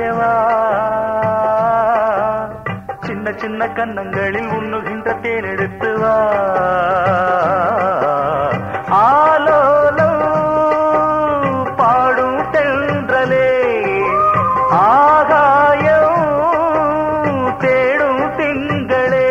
வா சின்ன சின்ன கன்னங்களில் உண்ணுகின்ற தேனெடுத்து வா ஆலோலம் பாடும் தென்றலே ஆகாயம் தேடும் திங்களே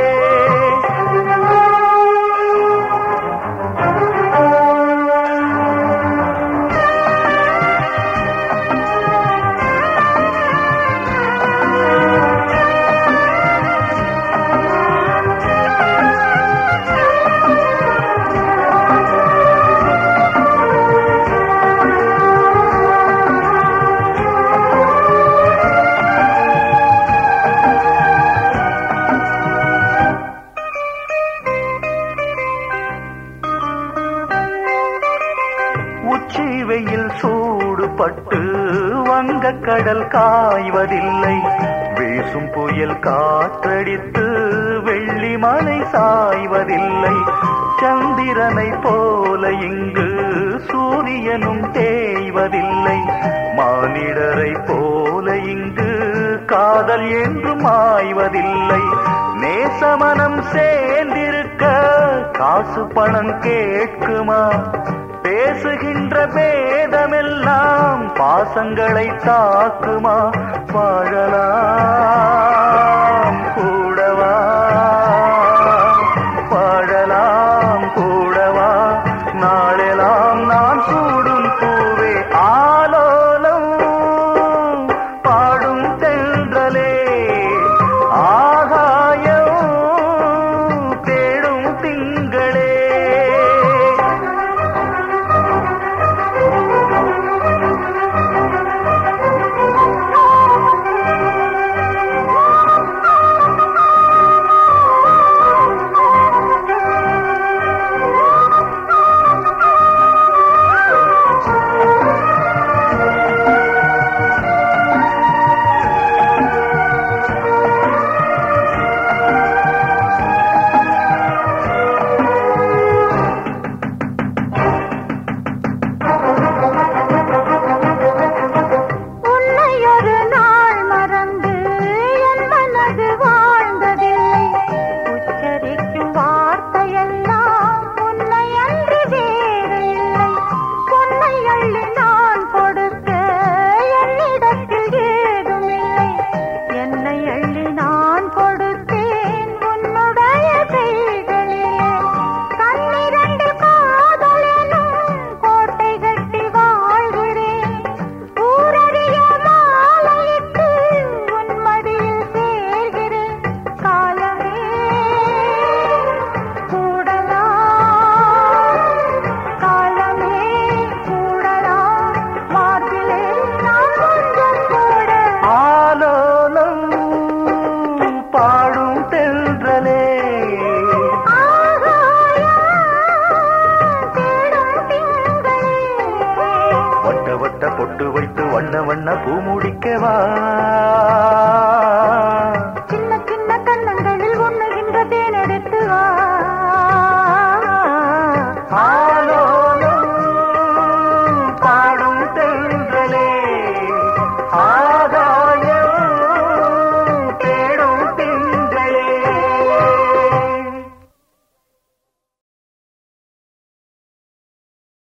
உச்சி வெயில் சூடுபட்டு வங்க கடல் காய்வதில்லை வீசும் புயல் காற்றடித்து வெள்ளி மலை சாய்வதில்லை சந்திரனை போல இங்கு சூரியனும் தேய்வதில்லை மானிடரை போல இங்கு காதல் என்றும் ஆய்வதில்லை நேசமனம் சேர்ந்திருக்க காசு பணம் கேட்குமா பேசுகின்ற பேதமெல்லாம் பாசங்களை தாக்குமா வாழலாம் கூடவா வாழலாம் கூடவா நாளெல்லாம் நான் சூடும் பூவே ஆலோலம் பாடும் தென்றலே ஆகாயம் தேடும் திங்களே பாடும் தென்றலே வட்ட வட்ட பொட்டு வைத்து வண்ண வண்ண பூ முடிக்கவா